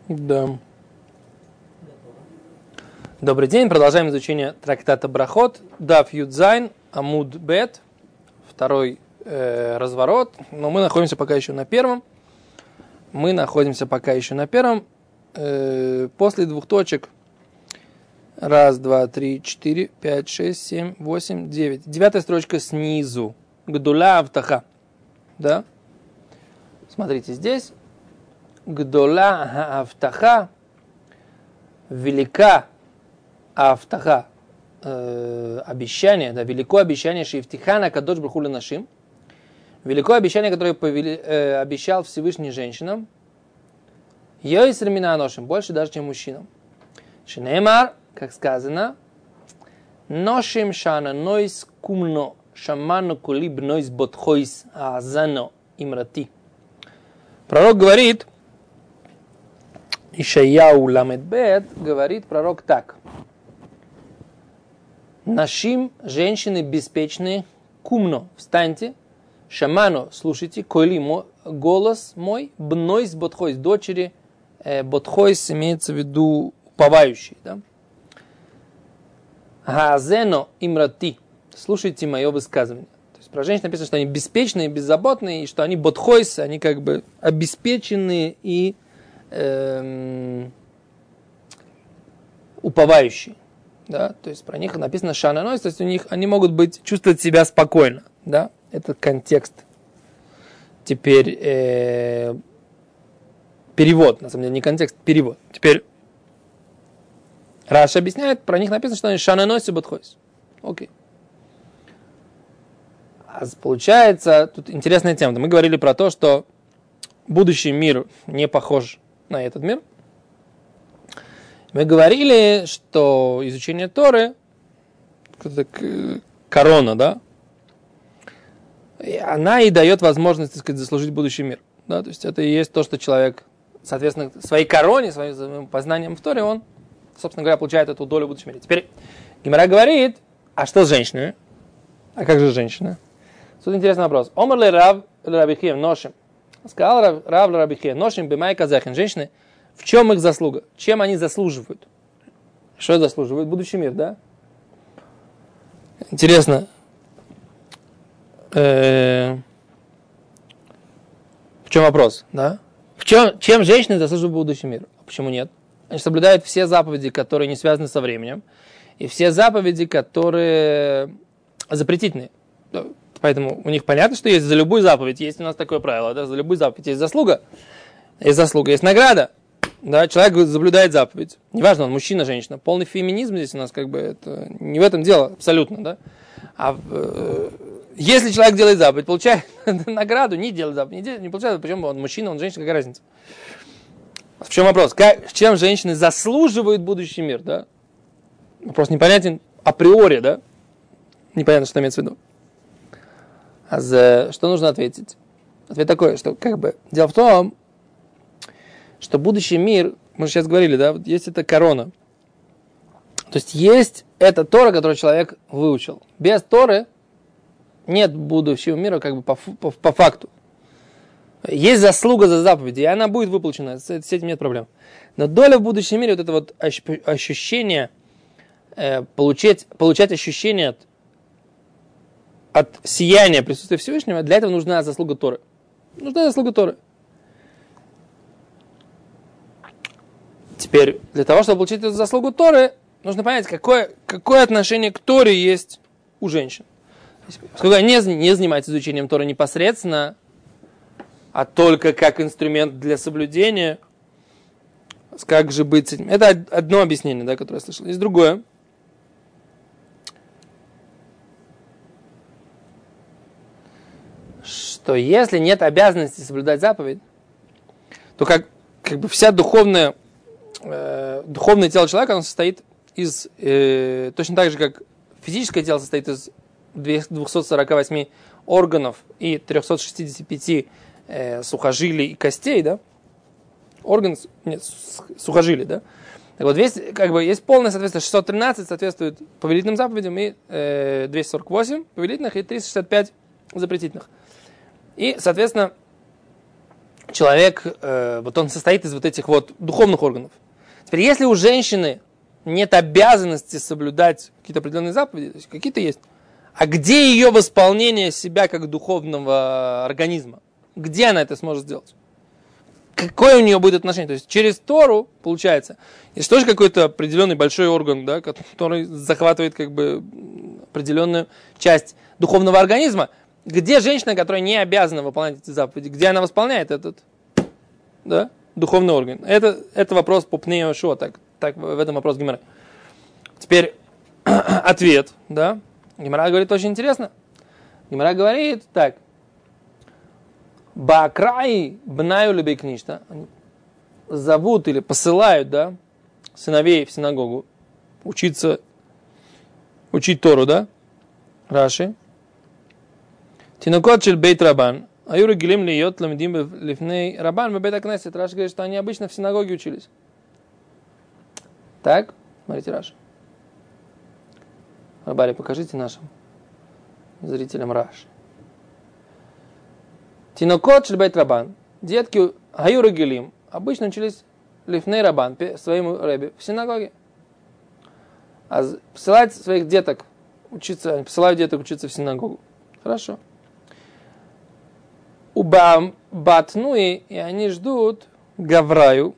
Да. Добрый день, продолжаем изучение трактата Брахот, Даф Юдзайн, Амуд Бет, второй разворот, но мы находимся пока еще на первом. После двух точек. 1, 2, 3, 4, 5, 6, 7, 8, 9. 9 строчка снизу. Гдула Автаха. Да? Смотрите здесь. Гдула Автаха. Велика Автаха. Обещание, да, великое обещание Шифтихана Кадош Бруху Ланашим. Великое обещание, которое обещал Всевышний женщинам. Йойсер мина аношим, больше даже, чем мужчинам. Шинеймар, как сказано, ношим шана нойс кумно шаману кулиб нойс ботхойс азано имрати. Пророк говорит, Ишаяу ламедбет, говорит пророк так. Нашим, женщины беспечные, кумно, встаньте, шаману, слушайте, койли, голос мой, бнойс ботхойс, дочери, ботхойс имеется в виду уповающий, да? Газено имрати, слушайте мое высказывание. То есть про женщин написано, что они беспечные, беззаботные, и что они ботхойс, они как бы обеспеченные и уповающие. Да? То есть про них написано шананойс, то есть у них они могут чувствовать себя спокойно. Да? Это контекст. Теперь перевод, на самом деле не контекст, перевод. Теперь Раши объясняет, про них написано, что они шананойс и ботхойс. Окей. А получается, тут интересная тема. Мы говорили про то, что будущий мир не похож на этот мир. Мы говорили, что изучение Торы это корона, да? И она и дает возможность, так сказать, заслужить будущий мир. Да? То есть это и есть то, что человек, соответственно, своей короне, своим познанием в Торе, он, собственно говоря, получает эту долю в будущем мире. Теперь Гемара говорит, а что с женщинами? А как же женщины? Тут интересный вопрос. Омар ли Рав Рабихия ношим? Сказал Рав Рабихия ношим бимай казахин. Женщины, в чем их заслуга? Чем они заслуживают? Что заслуживают? Будущий мир, да? Интересно. В чем вопрос, да? Чем женщины заслуживают будущий мир? А почему нет? Они соблюдают все заповеди, которые не связаны со временем, и все заповеди, которые запретительные. Поэтому у них понятно, что есть за любую заповедь, есть у нас такое правило, да? За любую заповедь есть заслуга, есть награда. Да, человек соблюдает заповедь. Неважно, он мужчина, женщина. Полный феминизм здесь у нас как бы это не в этом дело абсолютно, да. Если человек делает заповедь, получает награду, не делает заповедь, не получает, почему он мужчина, он женщина, какая разница? В чем вопрос? Чем женщины заслуживают будущий мир, да? Вопрос непонятен априори, да? Непонятно, что имеется в виду. Что нужно ответить? Ответ такой, что как бы дело в том, что будущий мир, мы же сейчас говорили, да, вот есть эта корона. То есть есть эта Тора, которую человек выучил. Без Торы нет будущего мира как бы по факту. Есть заслуга за заповеди, и она будет выполнена, с этим нет проблем. Но доля в будущем мире, вот это вот ощущение, получать ощущение от сияния присутствия Всевышнего, для этого нужна заслуга Торы. Теперь, для того, чтобы получить эту заслугу Торы, нужно понять, какое отношение к Торе есть у женщин. Поскольку они не занимаются изучением Торы непосредственно, а только как инструмент для соблюдения, как же быть с этим? Это одно объяснение, да, которое я слышал. Есть другое. Что если нет обязанности соблюдать заповедь, то как бы вся духовное тело человека, оно состоит из, точно так же, как физическое тело состоит из 248 органов и 365 сухожилий и костей, да? Сухожилий, да? Так вот, есть полное соответствие. 613 соответствует повелительным заповедям, и 248 повелительных, и 365 запретительных. И, соответственно, человек, вот он состоит из вот этих вот духовных органов. Теперь, если у женщины нет обязанности соблюдать какие-то определенные заповеди, то есть какие-то есть, а где ее восполнение себя как духовного организма? Где она это сможет сделать? Какое у нее будет отношение? То есть через Тору, получается, есть тоже какой-то определенный большой орган, да, который захватывает как бы определенную часть духовного организма. Где женщина, которая не обязана выполнять эти заповеди, где она восполняет этот, да, духовный орган? Это вопрос по пнею шо, так в этом вопрос Гемара. Теперь ответ, да. Гемара говорит очень интересно. Гемара говорит так. Баакраи бнаю лебей книжта. Зовут или посылают, да, сыновей в синагогу учить Тору, да? Раши. Тинокот шель бейт рабан. Аюры гилим льет ламдим лифней рабан бейт акнесет. Раши говорит, что они обычно в синагоге учились. Так? Смотрите, Раши. Рабари, покажите нашим зрителям Раши. Тинокот шельбейт рабан. Детки гаюры гилим обычно учились лифней рабан, своему рэбе, в синагоге. А посылать своих деток учиться, посылают деток учиться в синагогу. Хорошо. У батнуи, и они ждут гавраю.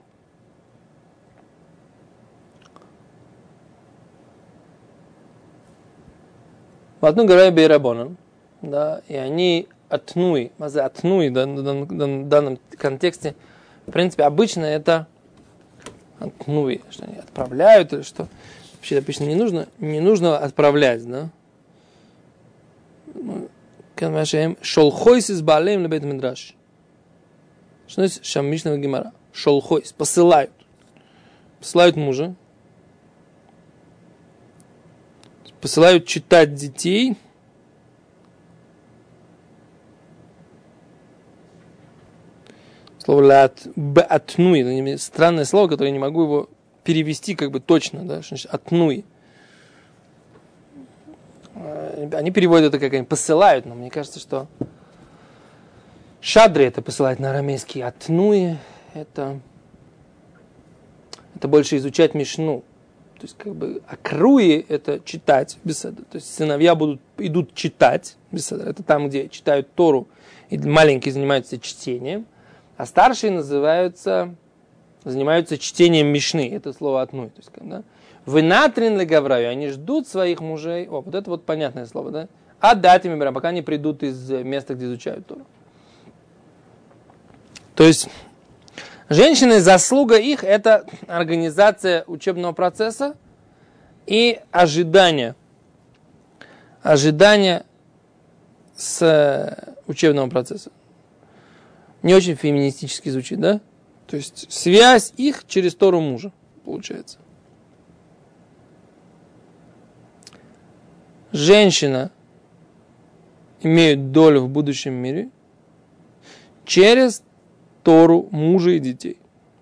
Батну гавраю бейрабонан. Да, и они атнуи, атнуи, да, в данном контексте, в принципе, обычно это атнуи, что они отправляют или что. Вообще обычно не нужно отправлять, да. Шолхойс из балеем лебет мидраш. Что есть шаммишного гемара? Шолхойс, посылают мужа, посылают читать детей. Слово атнуи, странное слово, которое я не могу его перевести как бы точно, да, что значит атнуи. Они переводят это как они посылают, но мне кажется, что шадри это посылать на арамейский, атнуи это больше изучать мишну. То есть как бы акруи это читать беседа. То есть сыновья идут читать беседа. Это там, где читают Тору, и маленькие занимаются чтением. А старшие занимаются чтением Мишны. Это слово «атнуй». То есть, да? «Вынатрин ле гавраю». Они ждут своих мужей. О, вот это вот понятное слово, да? Отдать им, пока они придут из места, где изучают Тору. То есть, женщины, заслуга их – это организация учебного процесса и ожидание с учебного процесса. Не очень феминистически звучит, да? То есть связь их через Тору мужа, получается. Женщина имеет долю в будущем мире через Тору мужа и детей.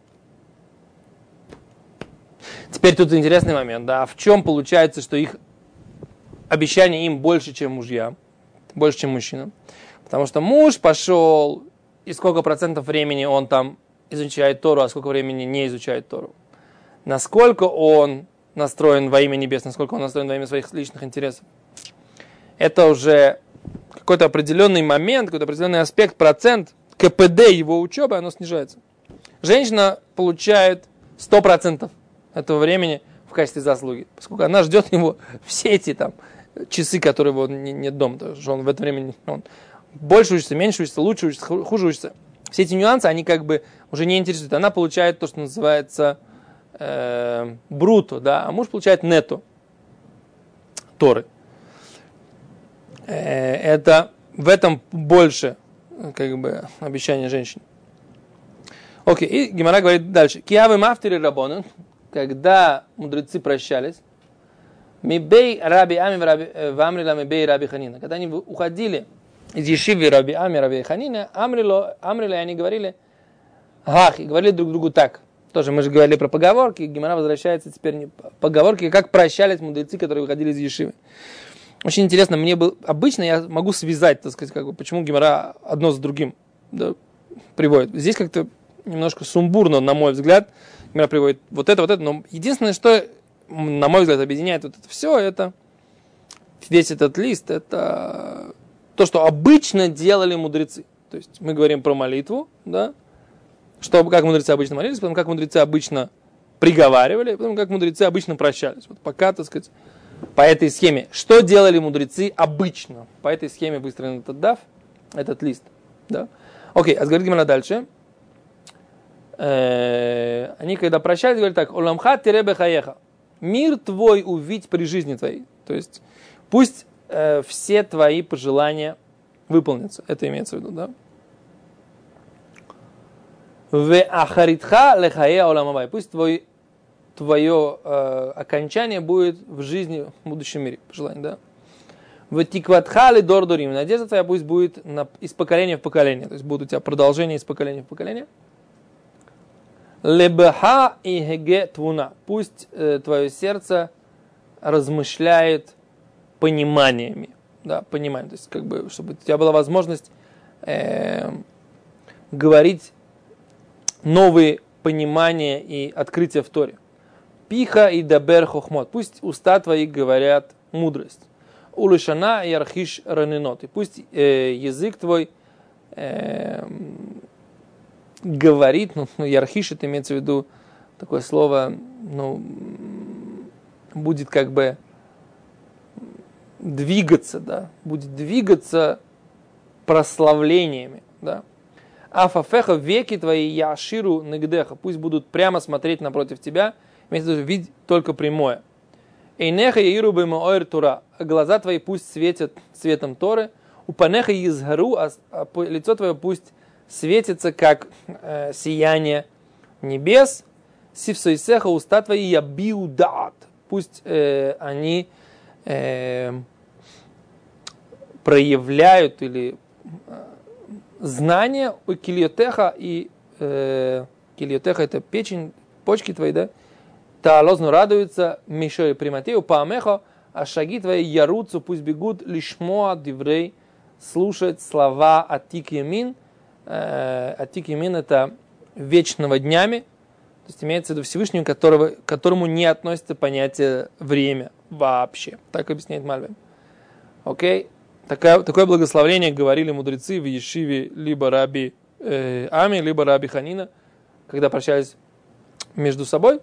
Теперь тут интересный момент, да? В чем получается, что их обещание им больше, чем мужьям, больше, чем мужчинам? Потому что муж пошел, и сколько процентов времени он там изучает Тору, а сколько времени не изучает Тору. Насколько он настроен во имя небес, насколько он настроен во имя своих личных интересов. Это уже какой-то определенный момент, какой-то определенный аспект, процент КПД его учебы, оно снижается. Женщина получает 100% этого времени в качестве заслуги, поскольку она ждет его все эти там часы, которые его нет дома, потому что он в это время он больше учится, меньше учится, лучше учится, хуже учится. Все эти нюансы, они как бы уже не интересуют. Она получает то, что называется бруто, да, а муж получает нетто Торы. Это в этом больше как бы обещание женщин. Окей, и Гемара говорит дальше. Киавы мафтери рабонен, когда мудрецы прощались, мибей раби ами вамрила мибей раби ханина. Когда они уходили из ешивы раби ами раби ханина, амрила, и они говорили, и говорили друг другу так. Тоже мы же говорили про поговорки, Гемара возвращается теперь поговорки, как прощались мудрецы, которые выходили из ешивы. Очень интересно, обычно я могу связать, так сказать, как бы, почему Гемара одно с другим, да, приводит. Здесь как-то немножко сумбурно, на мой взгляд, Гемара приводит вот это, но единственное, что, на мой взгляд, объединяет вот это все, это весь этот лист, это то, что обычно делали мудрецы. То есть мы говорим про молитву, да, как мудрецы обычно молились, потом как мудрецы обычно приговаривали, потом как мудрецы обычно прощались. Вот пока, так сказать, по этой схеме. Что делали мудрецы обычно? По этой схеме выстроен этот дав, этот лист. Да? Окей, а говорит Гемара дальше. Они когда прощались, говорят так: «Оламха тиребе хаеха». Мир твой увидь при жизни твоей. То есть пусть все твои пожелания выполнятся. Это имеется в виду, да? «Ве ахаритха лехае оламавай». Пусть твое окончание будет в жизни, в будущем мире. Пожелание, да? «Ве тикватха ле дор дорим». Надежда твоя пусть будет из поколения в поколение. То есть будут у тебя продолжения из поколения в поколение. «Лебеха и хеге твуна». Пусть твое сердце размышляет пониманиями. Да, пониманием. То есть, как бы, чтобы у тебя была возможность говорить новые понимания и открытия в Торе. Пиха и дабер хохмот. Пусть уста твои говорят мудрость. Улышана и архиш раненот. И пусть язык твой говорит, ярхиш, это имеется в виду такое слово, будет как бы двигаться, да, будет двигаться прославлениями, да. Афафеха, веки твои, яширу негдеха, пусть будут прямо смотреть напротив тебя, имеется в виду, видь только прямое. Эйнеха яиру бэмаойр тура, глаза твои пусть светят цветом Торы, упанеха изгару, а лицо твое пусть светится, как сияние небес, сивсойсеха, уста твои ябиудат, пусть они проявляют или знания у кильотеха, и кильотеха это печень, почки твои, да, таалозну радуются, мишой приматею, паамехо, а шаги твои яруцу, пусть бегут, лишмоа диврей, слушать слова атик ямин. Атик ямин это вечного днями, то есть имеется в виду Всевышнего, к которому не относится понятие время вообще. Так объясняет Мальбим. Окей? Такое благословение говорили мудрецы в Ешиве либо Раби Ами, либо Раби Ханина, когда прощались между собой.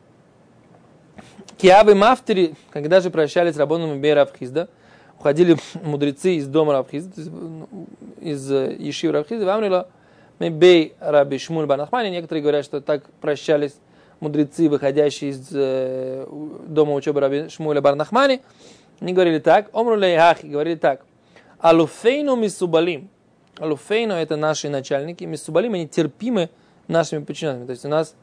Киавы Мафтери, когда же прощались с Рабоном и Рав Хизда, уходили мудрецы из дома Рав Хизда, из Ешивы Рав Хизда, Вамрила Мебей Раби Шмуль бар Нахмани. Некоторые говорят, что так прощались мудрецы, выходящие из дома учебы Раби Шмуля бар Нахмани. Они говорили так: Омру лейхахи, говорили так: Алуфейну мисубалим. Алуфейну это наши начальники, мисубалим они терпимы нашими подчиненными. То есть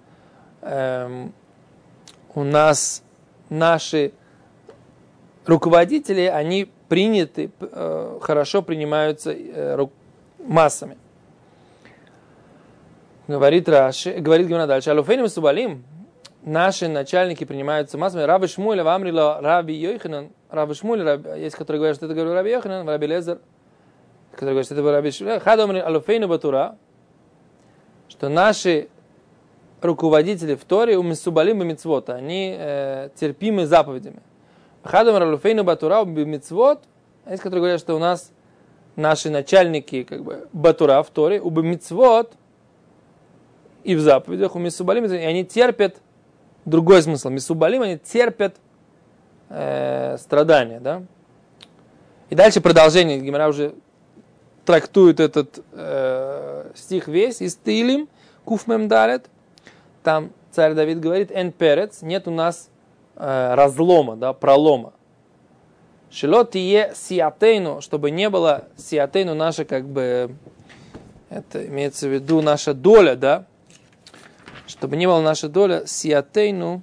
у нас наши руководители, они приняты, хорошо принимаются массами. Говорит Гемара дальше: Алуфейну мисубалим. Наши начальники принимаются массами. Раби Шмуль вамрила Раби Йоханан. Раби Шмуль, есть которые говорят, что это говорил Раби Йоханан, Раби Лезер, которые говорят, что это был Раби Шмуль. Хадомри алуфейну батура, что наши руководители в Торе у мисубалим и мицвот, они терпимы заповедями. Хадомри алуфейну батура у мицвот, есть которые говорят, что у нас наши начальники как бы батура в Торе у мицвот и в заповедях у мисубалим, и они терпят. Другой смысл. Мисубалим, они терпят страдания, да? И дальше продолжение. Гемара уже трактует этот стих весь из Тилим, Куфмем Далет. Там царь Давид говорит: Эн перец, нет у нас разлома, да, пролома. Шило тие сиатейну, чтобы не было сиатейну наша, как бы, это имеется в виду наша доля, да? Чтобы не была наша доля сиатейну,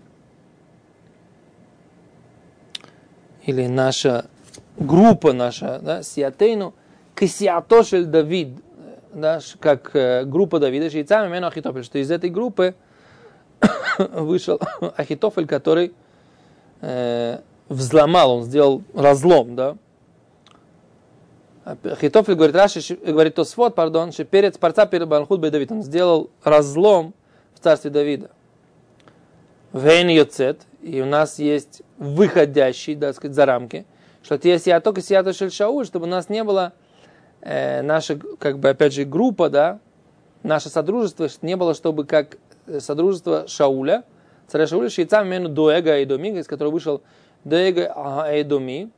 или наша группа наша, да, сиатейну, кисиатошель Давид, да, как группа Давида, шейцами мену Ахитофель, что из этой группы вышел Ахитофель, который взломал, он сделал разлом, да. Хитофель говорит Раши, говорит Тосфот, пардон, что перед парца перед Банхут бей Давид, он сделал разлом в царстве Давида. Вейн Йоцет, и у нас есть выходящий, да, сказать, за рамки, что есть я только Сията Шель Шауль, чтобы у нас не было наша, как бы, опять же, группа, да, наше содружество, не было, чтобы как содружество Шауля, царя Шауля, шейцам мену Доэга Эдоми, из которого вышел Доэга Эдоми,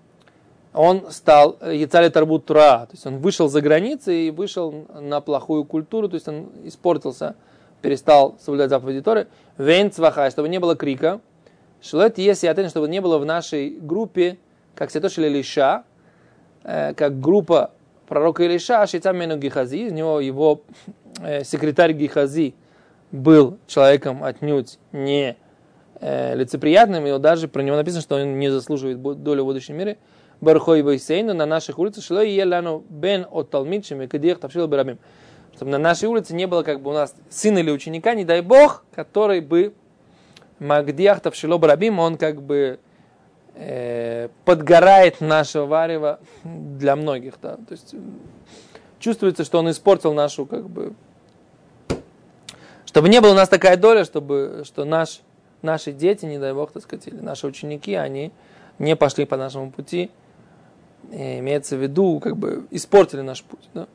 он стал Яцали Тарбут Тура, то есть он вышел за границы и вышел на плохую культуру, то есть он испортился, перестал соблюдать заповеди Торы. Вейн Цвахай, чтобы не было крика. Шелет есть Ятен, чтобы не было в нашей группе, как Сетош или Илиша, как группа пророка Илиша, Шейцам Мену Гихази, из него его секретарь Гихази был человеком отнюдь не лицеприятным, и даже про него написано, что он не заслуживает долю в будущем мире. Бархой Вайсейну на наших улицах, шло еляну бен от талмидшими, кадех тавшил барабим. Чтобы на нашей улице не было как бы у нас сына или ученика, не дай бог, который бы магдиах тавшило барабим, он как бы подгорает нашего варева для многих, да. То есть чувствуется, что он испортил нашу как бы, чтобы не было у нас такая доля, что наши дети, не дай бог, так сказать, или наши ученики, они не пошли по нашему пути, имеется в виду, как бы испортили наш путь. Да?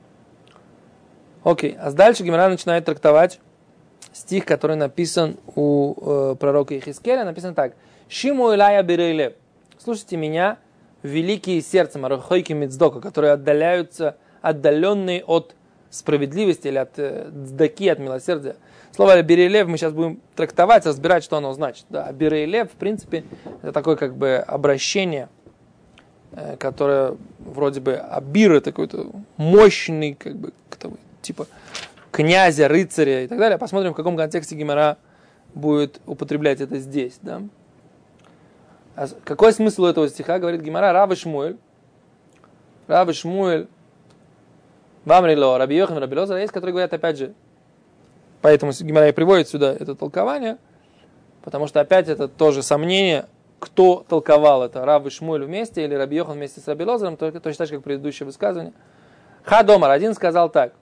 Окей, а дальше Гемара начинает трактовать стих, который написан у пророка Ихискеля, написано так. Шиму Илая Бирейлев. Слушайте меня, великие сердцем, арахойки мицдока, которые отдаленные от справедливости или от цдаки, от милосердия. Слово Бирейлев мы сейчас будем трактовать, разбирать, что оно значит. Да, Бирейлев, в принципе, это такое как бы обращение, которое вроде бы Абир, это какой-то мощный, как бы, типа князя, рыцаря и так далее. Посмотрим, в каком контексте Гемара будет употреблять это здесь. Да? А какой смысл у этого стиха? Говорит Гемара, Рав и Шмуэль, Вамрило, Раби Йохан, Раби Лозар, есть, которые говорят, опять же, поэтому Гемара и приводит сюда это толкование, потому что опять это тоже сомнение, кто толковал это, Рав и Шмуэль вместе или Раби Йохан вместе с Раби Лозаром, только точно так же, как предыдущее высказывание. Хадомар, один сказал так.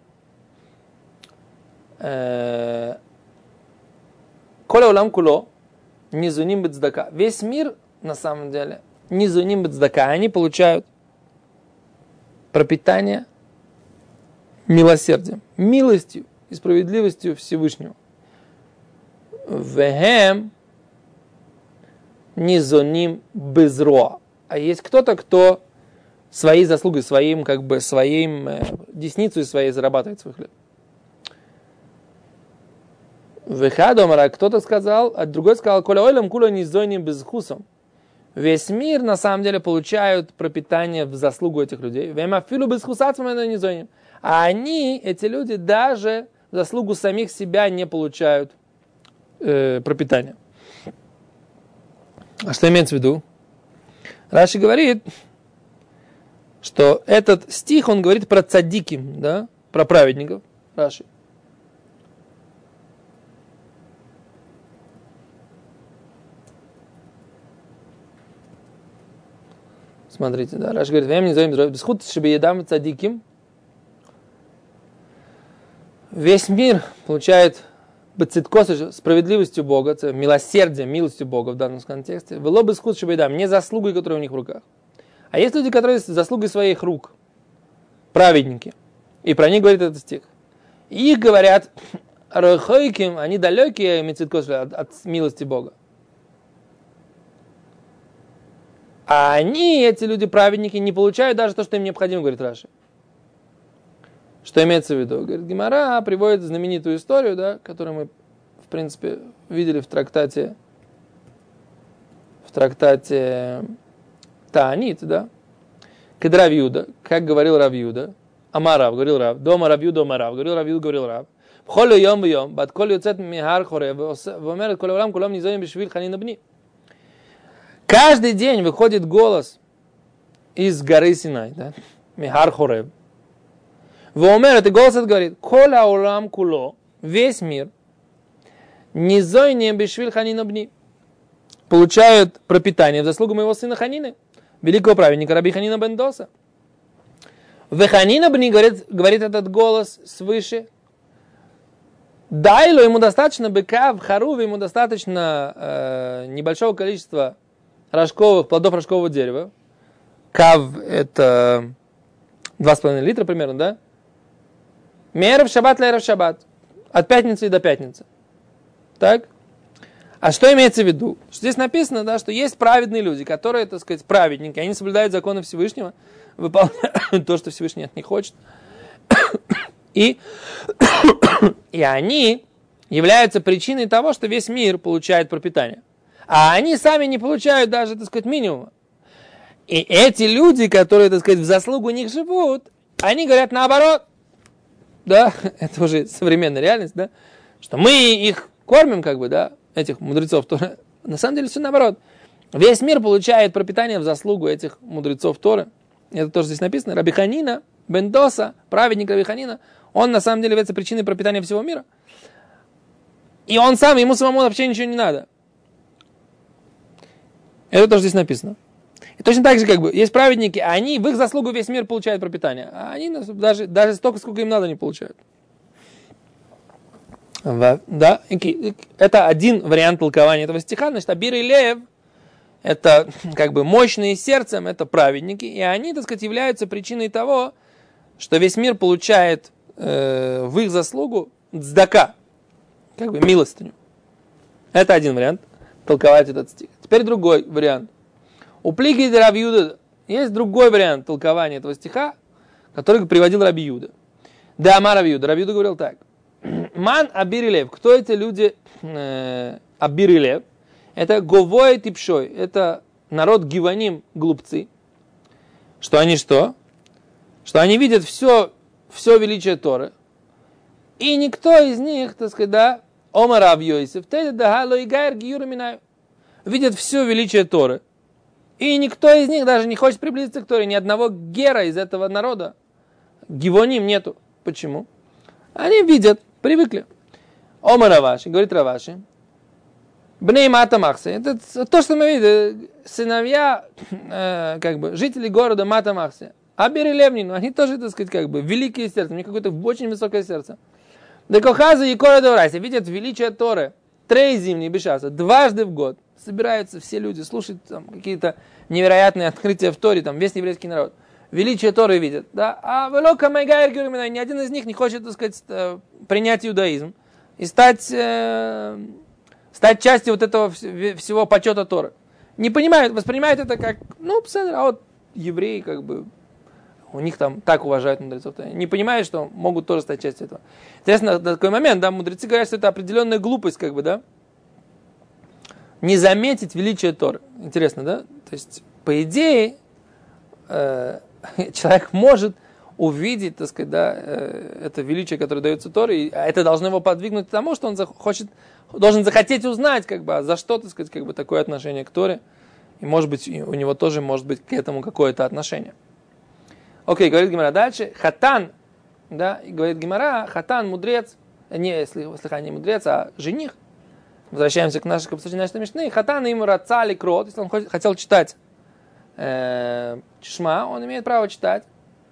Коля улам куло, низуним бецдака. Весь мир, на самом деле, низуним бецдака. Они получают пропитание милосердием, милостью и справедливостью Всевышнего. Вехем низуним безроа. А есть кто-то, кто своей заслугой, своим десницей своей зарабатывает свой хлеб. Вехадомара, кто-то сказал, а другой сказал, коля ойлам кула низоним безхусом. Весь мир, на самом деле, получают пропитание в заслугу этих людей. Вемафилу безхусацам это низоним. А они, эти люди, даже в заслугу самих себя не получают пропитания. А что имеется в виду? Раши говорит, что этот стих, он говорит про цадиким, да, про праведников. Раши. Смотрите, да, Раши говорит, «Вем не зоим бесхуд, чтобы едам цадиким». Весь мир получает бецидкос, справедливостью Бога, милосердием, милостью Бога в данном контексте. Вело бесхуд, чтобы едам, не заслугой, которые у них в руках. А есть люди, которые с заслугой своих рук, праведники. И про них говорит этот стих. И их говорят, рахойким, они далекие от милости Бога. А они, эти люди, праведники, не получают даже то, что им необходимо, говорит Раши. Что имеется в виду? Говорит, Гемара приводит знаменитую историю, да, которую мы, в принципе, видели в трактате Таанит, да. Когда Рав Юда, как говорил Рав Юда, Амарав, говорил Рав, дома Рав Юда, Амарав, говорил Рав Юда, говорил Рав, бхолю йом бьем, бат коль юцет михар хорев, вомерет коль улам кулам низоим бешвиль ханин бни. Каждый день выходит голос из горы Синай, да, михар хорев. Вомерет, и голос этот говорит, коль улам куло, весь мир, низоим бешвиль ханин бни. Получают пропитание в заслугу моего сына Ханины, великого праведника Раби Ханина бен Доса. Веханина бни, говорит этот голос свыше. Дайло, ему достаточно быка, в харуве ему достаточно небольшого количества плодов рожкового дерева. Кав это 2,5 литра примерно, да? Меров шаббат леров шаббат. От пятницы до пятницы. Так? А что имеется в виду? Что здесь написано, да, что есть праведные люди, которые, так сказать, праведники, они соблюдают законы Всевышнего, выполняют то, что Всевышний от них хочет. И они являются причиной того, что весь мир получает пропитание. А они сами не получают даже, так сказать, минимума. И эти люди, которые, так сказать, в заслугу них живут, они говорят наоборот. Да, это уже современная реальность, да, что мы их кормим, как бы, да, этих мудрецов. Торы. На самом деле все наоборот. Весь мир получает пропитание в заслугу этих мудрецов Торы. Это тоже здесь написано. Раби Ханина бен Доса, праведник Раби Ханина, он на самом деле является причиной пропитания всего мира. И он сам, ему самому вообще ничего не надо. Это тоже здесь написано. И точно так же, как бы, есть праведники, а они в их заслугу весь мир получают пропитание. А они даже столько, сколько им надо, не получают. Да? Это один вариант толкования этого стиха. Значит, Абир и Лев, это как бы мощные сердцем, это праведники. И они, так сказать, являются причиной того, что весь мир получает в их заслугу цдака, как бы милостыню. Это один вариант толковать этот стих. Теперь другой вариант. У Плиги Рав Юда есть другой вариант толкования этого стиха, который приводил Раби Юда. Да, Амар Раби Юда. Раби Юда говорил так. Ман Абир и Лев. Кто эти люди Абир и Лев? Это Говой Типшой. Это народ Гиваним, глупцы. Что они что? Что они видят все величие Торы. И никто из них, так сказать, да, Омар Рав Йосеф, видят все величие Торы. И никто из них даже не хочет приблизиться к Торе. Ни одного гера из этого народа. Гивоним нету. Почему? Они видят, привыкли. Омар Раваши, говорит Раваши. Бней Мата Махсе. Это то, что мы видим. Сыновья, как бы, жители города Мата Махсе. Абир и Левнин, они тоже, так сказать, как бы, великие сердца. У них какое-то очень высокое сердце. Декохаза и Кора Деврайса видят величие Торы. Трей зимний бешаса. Дважды в год. Собираются все люди, слушают там, какие-то невероятные открытия в Торе, там, весь еврейский народ. Величие Торы видят. Да? А ни один из них не хочет, так сказать, принять иудаизм и стать частью вот этого всего почета Торы. Не понимают, воспринимают это как, а вот евреи, как бы, у них там так уважают мудрецов. Не понимают, что могут тоже стать частью этого. Интересно, на такой момент, да, мудрецы говорят, что это определенная глупость, как бы, да, не заметить величие Торы. Интересно, да? То есть, по идее, человек может увидеть, так сказать, да, это величие, которое дается Торе, и это должно его подвигнуть к тому, что он должен захотеть узнать, как бы, за что, так сказать, как бы, такое отношение к Торе, и, может быть, у него тоже может быть к этому какое-то отношение. Окей, говорит Гемара дальше. Хатан, да, и говорит Гемара, хатан, мудрец, не мудрец, а жених. Возвращаемся к нашей Мишны. Хатан ему рацали крот, если он хотел читать Шма, он имеет право читать.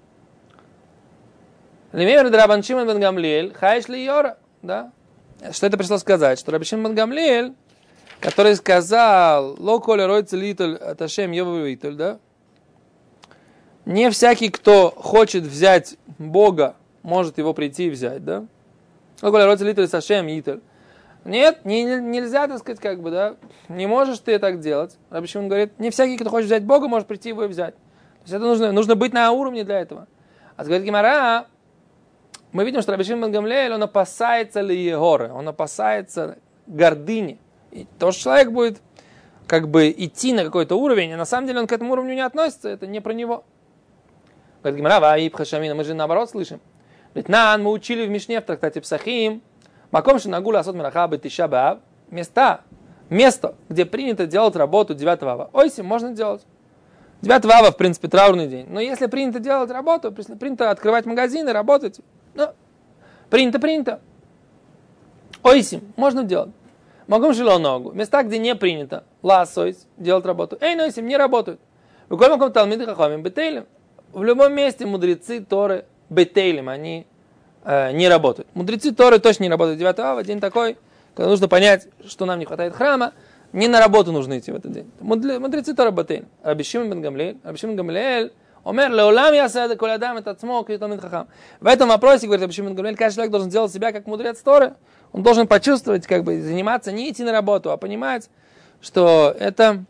Лемейр Рабан Шимон бен Гамлиэль, хайш ли йора, да? Что это пришло сказать? Что Раби Шимон бен Гамлиэль, который сказал, ло коли ройца литуль аташем йову литуль, да? Не всякий, кто хочет взять Бога, может его прийти и взять, да? Ло коли ройца литуль аташем литуль. Нет, нельзя, так сказать, как бы, да, не можешь ты так делать. Раби Шимон говорит, не всякий, кто хочет взять Бога, может прийти его и взять. То есть это нужно быть на уровне для этого. А говорит Гемара, мы видим, что Раби Шимон бен Гамлиэль, он опасается лиегоры, он опасается гордыни. И то, что человек будет, как бы, идти на какой-то уровень, а на самом деле он к этому уровню не относится, это не про него. Говорит Гемара, мы же наоборот слышим. Говорит, мы учили в Мишне, в трактате Псахим, Маком шинагуля асот мираха бетиша баав. Место, где принято делать работу 9 ава. Ойси можно делать. 9 ава, в принципе, траурный день. Но если принято делать работу, принято открывать магазины, работать, принято. Ойси можно делать. Маком шило ногу. Места, где не принято ласойс делать работу. Нойсим не работают. в любом месте мудрецы Торы бетейлем, они не работают. Мудрецы Торы точно не работают 9 ава, день такой, когда нужно понять, что нам не хватает храма, не на работу нужно идти в этот день. Мудрецы Торы бетейлем. Раби Шимон бен Гамлиэль, омер леолам ясад коль адам эт ацмо китамид хахам. В этом вопросе, говорит Раби Шимон бен Гамлиэль, каждый человек должен делать себя как мудрец Торы. Он должен почувствовать, как бы заниматься, не идти на работу, а понимать, что это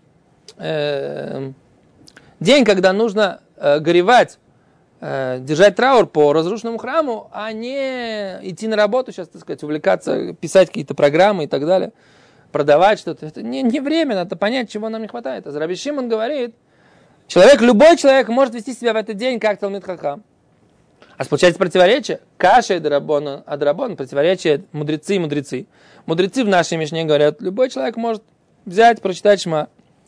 день, когда нужно горевать, держать траур по разрушенному храму, а не идти на работу, сейчас, так сказать, увлекаться, писать какие-то программы и так далее, продавать что-то. Это не время, надо понять, чего нам не хватает. А Раби Шимон говорит, любой человек может вести себя в этот день как Талмид Хахам. А получается противоречие. Каша и драбон, а драбон, противоречие мудрецы и мудрецы. Мудрецы в нашей Мишне говорят, любой человек может взять, прочитать Шма.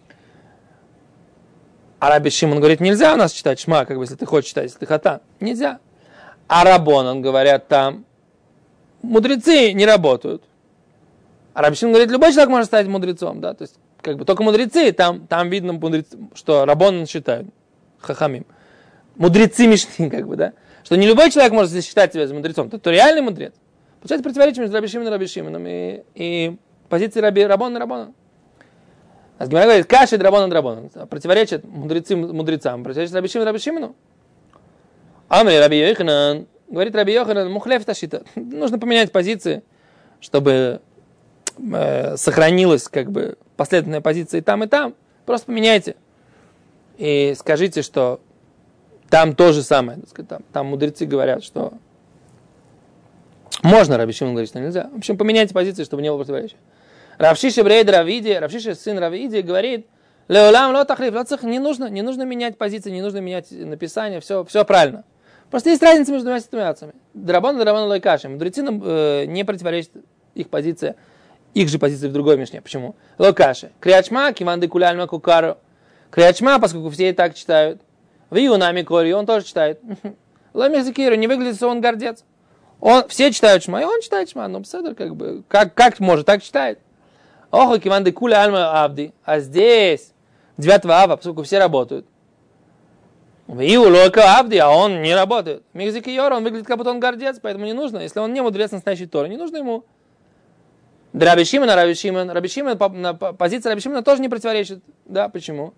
А Раби Шимон говорит, нельзя у нас читать Шма, как бы, если ты хочешь читать, если ты хатан. Нельзя. А Рабонан говорят, там мудрецы не работают. А Раби Шимон говорит, любой человек может стать мудрецом, да, то есть, как бы, только мудрецы, там видно, что Рабонан считают, хахамим. Мудрецы Мишни, как бы, да, что не любой человек может считать себя мудрецом, то реальный мудрец. Получается противоречие между Раби Шимоном и Раби Шимоном и позиции Рабона и Рабона. А Гемара говорит, каши драбона. Противоречит мудрецам. Противоречит Раби Шимону и Раби Шимону. Амри Раби Йоханан. Говорит Раби Йоханан, мухлев ташита. Нужно поменять позиции, чтобы сохранилась как бы последовательная позиция и там. Просто поменяйте. И скажите, что там то же самое. Там мудрецы говорят, что можно, Раби Шимон говорит, что нельзя. В общем, поменяйте позиции, чтобы не было противоречия. Рав Шиша брейд Равиди, Рав Шиша сын Равиди говорит, леолам ло тахлиф, не нужно менять позиции, не нужно менять написание, все правильно. Просто есть разница между двумя ситуациями. Драбон лойкаши. Мудрецы не противоречат их позиция, их же позиции в другой Мишне. Почему? Лойкаши. Криачма, киванды куляльма кукару. Криачма, поскольку все и так читают. Виунами кори, он тоже читает. Ломихзикиру, не выглядит, что он гордец. Все читают Шма, и он читает Шма. Ну, бседер, как бы, как может, так читает. Охо, киванды куля альма авди. А здесь, 9 ава, поскольку все работают. Виу лока авди, а он не работает. Михзики Йора, он выглядит, как будто он гордец, поэтому не нужно. Если он не мудрец настоящей Торы, не нужно ему. Раби Шимон, позиция Раби Шимона тоже не противоречит. Да, почему?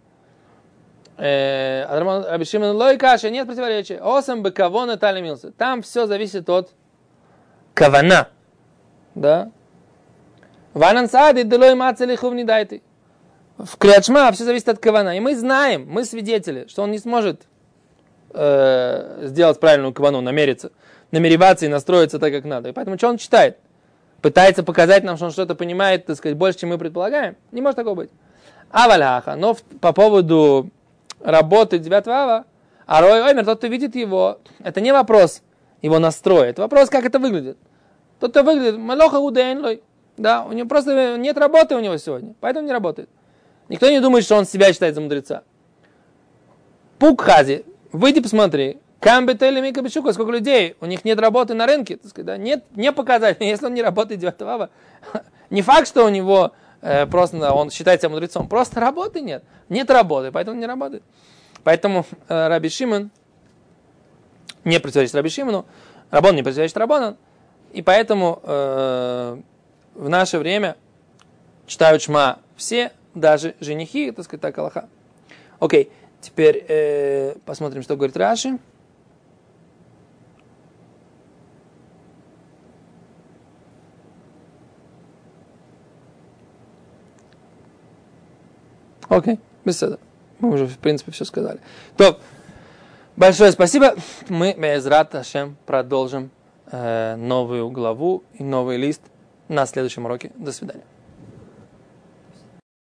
Раби Шимон лойкаша, нет противоречия. Осам бекавона талимился. Там все зависит от кавана. Да? Ванансади делой мацелихув не дайте. В Криат-Шма все зависит от кавана. И мы знаем, мы свидетели, что он не сможет сделать правильную кавану, намереваться и настроиться так, как надо. И поэтому что он читает? Пытается показать нам, что он что-то понимает, так сказать, больше, чем мы предполагаем. Не может такого быть. Аваляха. Но по поводу работы 9 ава, а Рой Оймер, тот, кто видит его, это не вопрос его настроя, это вопрос, как это выглядит. Тот, кто выглядит, малоха удейнлой. Да, у него просто нет работы у него сегодня, поэтому не работает. Никто не думает, что он себя считает за мудреца. Пукхази, выйди посмотри, камбетели микабичука, сколько людей, у них нет работы на рынке, так сказать, да? Нет, не показательно, если он не работает 9 ава, не факт, что у него просто он считает себя мудрецом, просто работы нет работы, поэтому не работает. Поэтому Раби Шимон не противоречит Раби Шимону, Рабон не противоречит Рабону, и поэтому в наше время читают Шма все, даже женихи, так сказать, так алаха. Окей, теперь посмотрим, что говорит Раши. Окей, беседа. Мы уже, в принципе, все сказали. То, большое спасибо. Мы, Безрат Ашем, продолжим новую главу и новый лист на следующем уроке. До свидания.